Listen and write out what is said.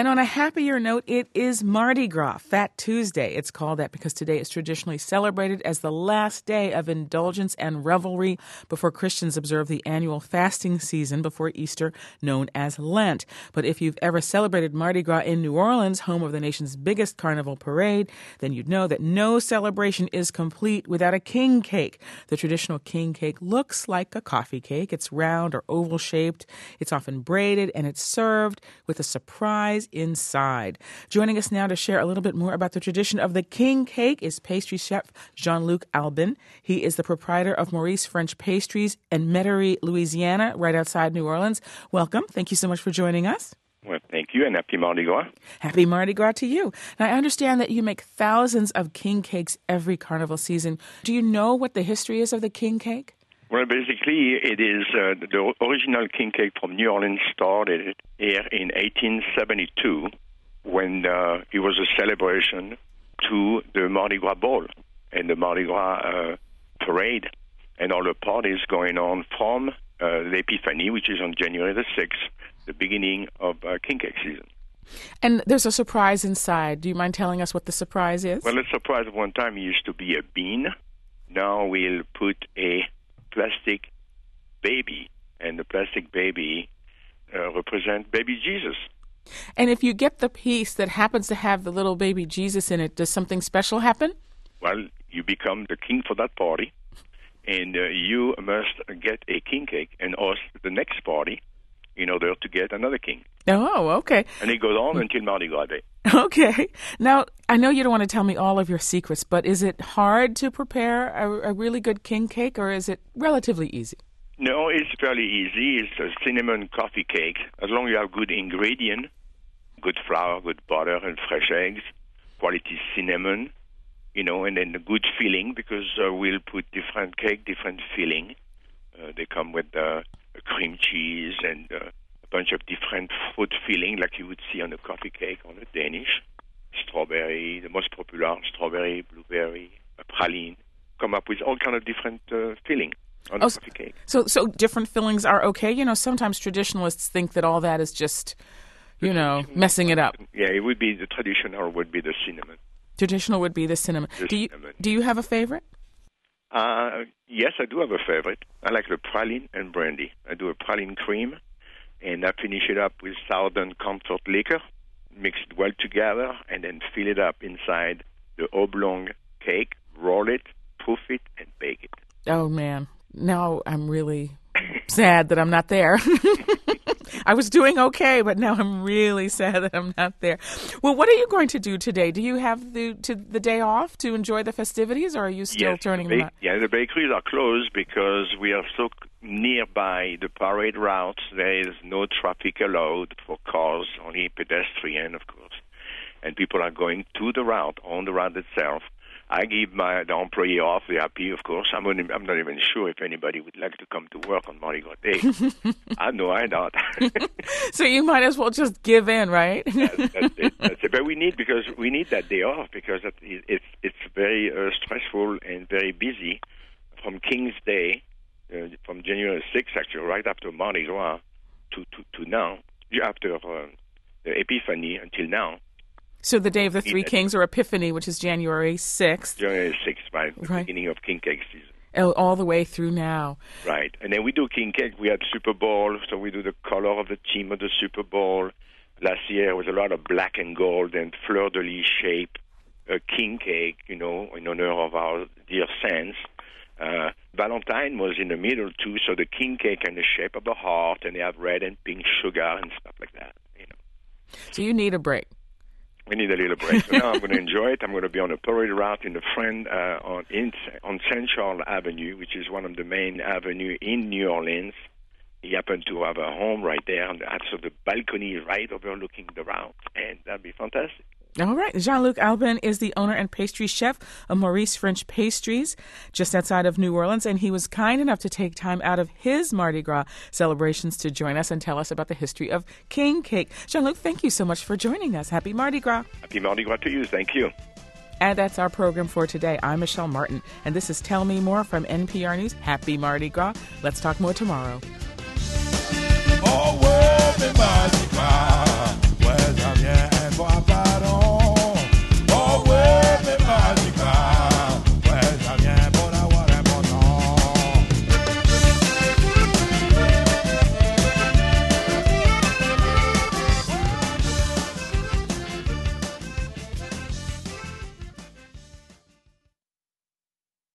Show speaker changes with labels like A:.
A: And on a happier note, it is Mardi Gras, Fat Tuesday. It's called that because today is traditionally celebrated as the last day of indulgence and revelry before Christians observe the annual fasting season before Easter, known as Lent. But if you've ever celebrated Mardi Gras in New Orleans, home of the nation's biggest carnival parade, then you'd know that no celebration is complete without a king cake. The traditional king cake looks like a coffee cake. It's round or oval shaped. It's often braided, and it's served with a surprise inside. Joining us now to share a little bit more about the tradition of the king cake is pastry chef Jean-Luc Albin. He is the proprietor of Maurice French Pastries in Metairie, Louisiana, right outside New Orleans. Welcome. Thank you so much for joining us.
B: Well, thank you, and happy Mardi Gras.
A: Happy Mardi Gras to you. Now, I understand that you make thousands of king cakes every carnival season. Do you know what the history is of the king cake?
B: Well, basically, it is the original king cake from New Orleans started here in 1872 when it was a celebration to the Mardi Gras ball and the Mardi Gras parade and all the parties going on from l'Epiphanie, which is on January the 6th, the beginning of king cake season.
A: And there's a surprise inside. Do you mind telling us what the surprise is?
B: Well, the surprise of one time used to be a bean. Now we'll put a plastic baby, and the plastic baby represents baby Jesus.
A: And if you get the piece that happens to have the little baby Jesus in it, does something special happen?
B: Well, you become the king for that party, and you must get a king cake and host the next party in order to get another king.
A: Oh, okay.
B: And it goes on until Mardi Gras Day.
A: Okay. Now, I know you don't want to tell me all of your secrets, but is it hard to prepare a really good king cake, or is it relatively easy?
B: No, it's fairly easy. It's a cinnamon coffee cake. As long as you have good ingredient, good flour, good butter, and fresh eggs, quality cinnamon, and then a good filling, because we'll put different cake, different filling. They come with cream cheese and a bunch of different fruit filling like you would see on a coffee cake on a Danish. Strawberry, the most popular, strawberry, blueberry, praline. Come up with all kind of different filling on a coffee cake.
A: So different fillings are okay? Sometimes traditionalists think that all that is just, messing it up.
B: Yeah, it would be the traditional would be the cinnamon.
A: Traditional would be the cinnamon. Do you have a favorite?
B: Yes, I do have a favorite. I like the praline and brandy. I do a praline cream, and I finish it up with Southern Comfort liquor, mix it well together, and then fill it up inside the oblong cake, roll it, proof it, and bake it.
A: Oh, man. Now I'm really sad that I'm not there. I was doing okay, but now I'm really sad that I'm not there. Well, what are you going to do today? Do you have the day off to enjoy the festivities, or are you still turning them out?
B: Yeah, the bakeries are closed because we are so nearby the parade routes. There is no traffic allowed for cars, only pedestrian, of course. And people are going to the route, on the route itself. I give the employee off. They're happy, of course. I'm not even sure if anybody would like to come to work on Mardi Gras Day. I know I not.
A: So you might as well just give in, right?
B: That's it. But we need that day off because it's very stressful and very busy from King's Day, from January 6th, actually, right after Mardi Gras to now, after the Epiphany until now.
A: So the Day of the Three Kings, or Epiphany, which is January 6th.
B: January 6th, right. The beginning of King Cake season.
A: All the way through now.
B: Right. And then we do King Cake. We had Super Bowl, so we do the color of the theme of the Super Bowl. Last year there was a lot of black and gold and fleur-de-lis shape King Cake, in honor of our dear saints. Valentine was in the middle, too, so the King Cake in the shape of a heart, and they have red and pink sugar and stuff like that.
A: So you need a break.
B: We need a little break. So now I'm going to enjoy it. I'm going to be on a parade route in the Friend on St. Charles Avenue, which is one of the main avenues in New Orleans. He happened to have a home right there, and so the balcony right overlooking the route, and that'd be fantastic.
A: All right. Jean-Luc Albin is the owner and pastry chef of Maurice French Pastries just outside of New Orleans, and he was kind enough to take time out of his Mardi Gras celebrations to join us and tell us about the history of king cake. Jean-Luc, thank you so much for joining us. Happy Mardi Gras.
B: Happy Mardi Gras to you. Thank you.
A: And that's our program for today. I'm Michelle Martin, and this is Tell Me More from NPR News. Happy Mardi Gras. Let's talk more tomorrow.
C: Oh, world, Mardi Gras.